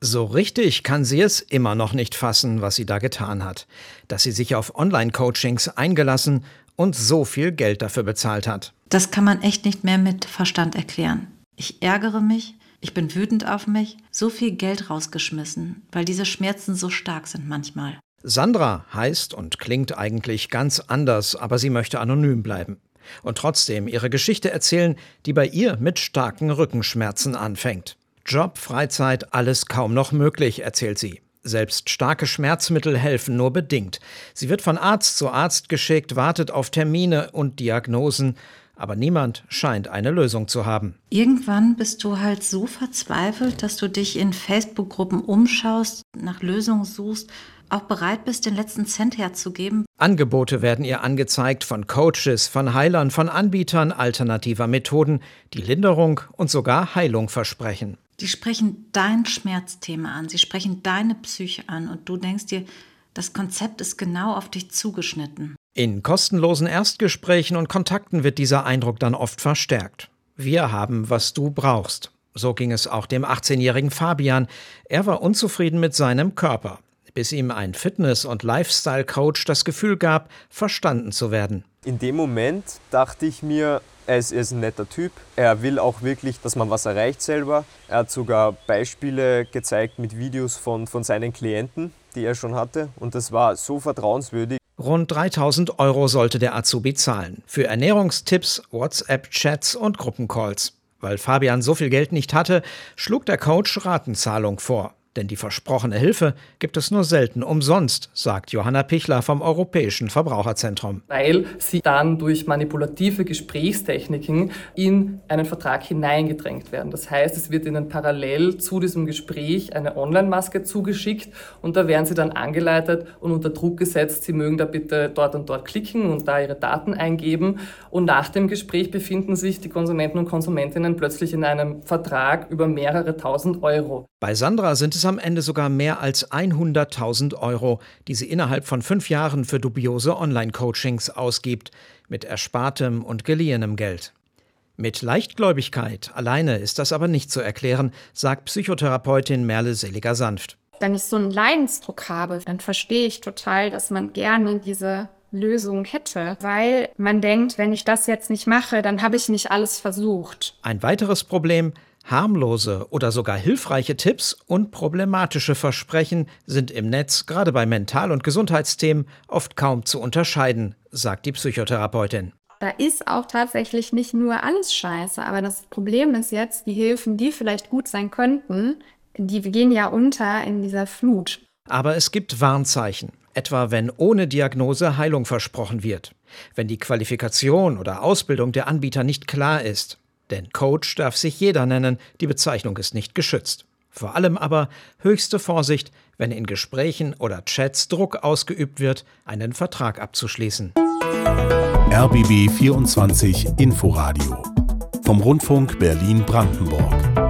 So richtig kann sie es immer noch nicht fassen, was sie da getan hat. Dass sie sich auf Online-Coachings eingelassen und so viel Geld dafür bezahlt hat. Das kann man echt nicht mehr mit Verstand erklären. Ich ärgere mich, ich bin wütend auf mich, so viel Geld rausgeschmissen, weil diese Schmerzen so stark sind manchmal. Sandra heißt und klingt eigentlich ganz anders, aber sie möchte anonym bleiben. Und trotzdem ihre Geschichte erzählen, die bei ihr mit starken Rückenschmerzen anfängt. Job, Freizeit, alles kaum noch möglich, erzählt sie. Selbst starke Schmerzmittel helfen nur bedingt. Sie wird von Arzt zu Arzt geschickt, wartet auf Termine und Diagnosen, aber niemand scheint eine Lösung zu haben. Irgendwann bist du halt so verzweifelt, dass du dich in Facebook-Gruppen umschaust, nach Lösungen suchst, auch bereit bist, den letzten Cent herzugeben. Angebote werden ihr angezeigt von Coaches, von Heilern, von Anbietern alternativer Methoden, die Linderung und sogar Heilung versprechen. Die sprechen dein Schmerzthema an, sie sprechen deine Psyche an und du denkst dir, das Konzept ist genau auf dich zugeschnitten. In kostenlosen Erstgesprächen und Kontakten wird dieser Eindruck dann oft verstärkt. Wir haben, was du brauchst. So ging es auch dem 18-jährigen Fabian. Er war unzufrieden mit seinem Körper, bis ihm ein Fitness- und Lifestyle-Coach das Gefühl gab, verstanden zu werden. In dem Moment dachte ich mir, er ist ein netter Typ. Er will auch wirklich, dass man was erreicht selber. Er hat sogar Beispiele gezeigt mit Videos von seinen Klienten, die er schon hatte. Und das war so vertrauenswürdig. Rund 3.000 € sollte der Azubi zahlen. Für Ernährungstipps, WhatsApp-Chats und Gruppencalls. Weil Fabian so viel Geld nicht hatte, schlug der Coach Ratenzahlung vor. Denn die versprochene Hilfe gibt es nur selten umsonst, sagt Johanna Pichler vom Europäischen Verbraucherzentrum. Weil sie dann durch manipulative Gesprächstechniken in einen Vertrag hineingedrängt werden. Das heißt, es wird ihnen parallel zu diesem Gespräch eine Online-Maske zugeschickt und da werden sie dann angeleitet und unter Druck gesetzt, sie mögen da bitte dort und dort klicken und da ihre Daten eingeben. Und nach dem Gespräch befinden sich die Konsumenten und Konsumentinnen plötzlich in einem Vertrag über mehrere tausend Euro. Bei Sandra sind es am Ende sogar mehr als 100.000 €, die sie innerhalb von 5 Jahren für dubiose Online-Coachings ausgibt, mit erspartem und geliehenem Geld. Mit Leichtgläubigkeit alleine ist das aber nicht zu erklären, sagt Psychotherapeutin Merle Seliger-Sanft. Wenn ich so einen Leidensdruck habe, dann verstehe ich total, dass man gerne diese Lösung hätte, weil man denkt, wenn ich das jetzt nicht mache, dann habe ich nicht alles versucht. Ein weiteres Problem: harmlose oder sogar hilfreiche Tipps und problematische Versprechen sind im Netz, gerade bei Mental- und Gesundheitsthemen, oft kaum zu unterscheiden, sagt die Psychotherapeutin. Da ist auch tatsächlich nicht nur alles scheiße, aber das Problem ist jetzt, die Hilfen, die vielleicht gut sein könnten, die gehen ja unter in dieser Flut. Aber es gibt Warnzeichen, etwa wenn ohne Diagnose Heilung versprochen wird, wenn die Qualifikation oder Ausbildung der Anbieter nicht klar ist. Denn Coach darf sich jeder nennen, die Bezeichnung ist nicht geschützt. Vor allem aber höchste Vorsicht, wenn in Gesprächen oder Chats Druck ausgeübt wird, einen Vertrag abzuschließen. RBB 24 Inforadio vom Rundfunk Berlin-Brandenburg.